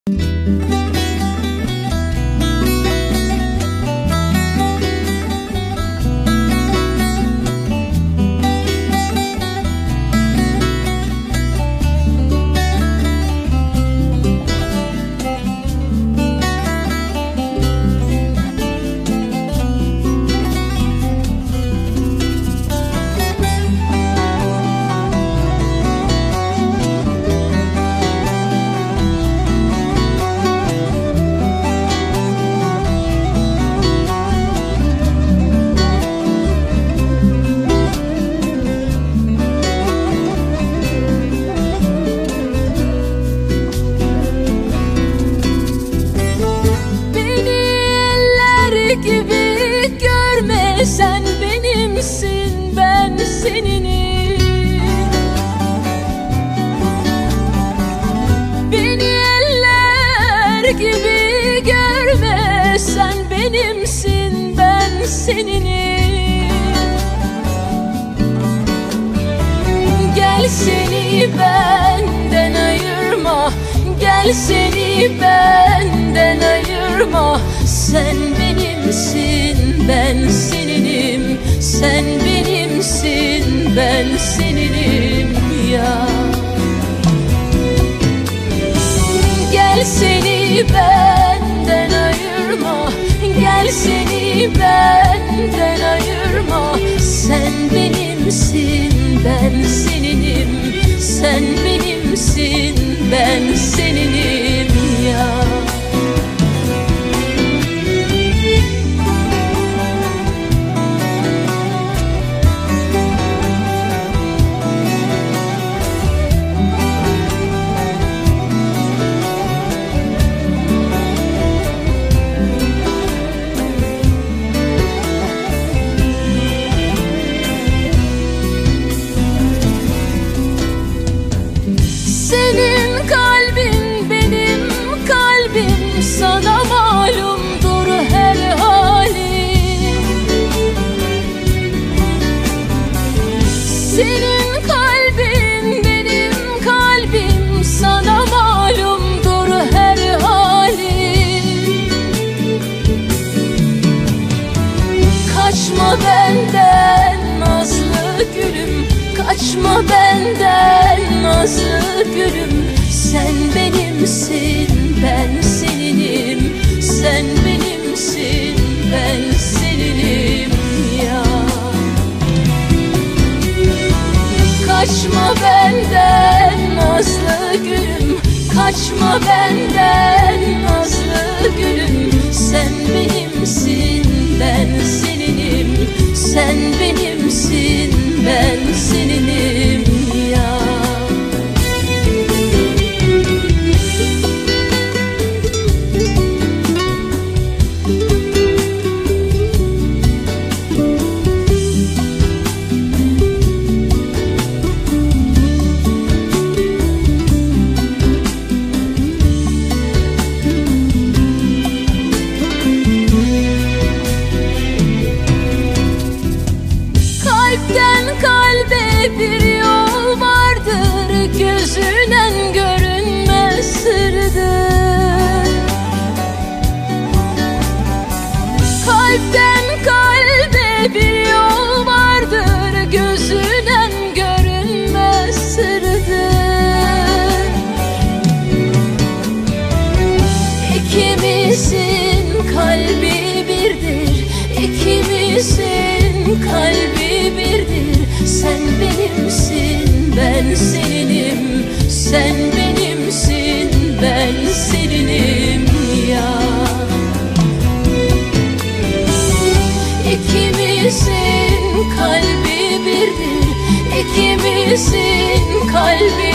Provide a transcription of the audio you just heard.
gibi görme, sen benimsin, ben seninim. Beni eller gibi görme, sen benimsin, ben seninim. Gel seni benden ayırma, gel seni benden ayırma. Sen benimsin, ben seninim. Sen benimsin, ben seninim ya. Gel seni benden ayırma, gel seni benden ayırma. Sen benimsin, ben seninim. Sen benimsin, ben seninim ya. Senin kalbin benim kalbim, sana malumdur her halim. Senin kalbin benim kalbim, sana malumdur her halim. Kaçma benden nazlı gülüm, kaçma benden nazlı gülüm. Sen benimsin, ben seninim. Sen benimsin, ben seninim ya. Kaçma benden nazlı gülüm, kaçma benden nazlı gülüm. Sen benimsin, ben seninim. Sen benimsin, ben seninim ya. Kalpten kalbe bir yol vardır, gözünen görünmez sırdır. Kalpten kalbe bir yol vardır, gözünen görünmez sırdır. İkimizin kalbi birdir, ikimizin kalbi birdir. Sen benimsin, ben seninim. Sen benimsin, ben seninim ya. İkimizin kalbi birdir, ikimizin kalbi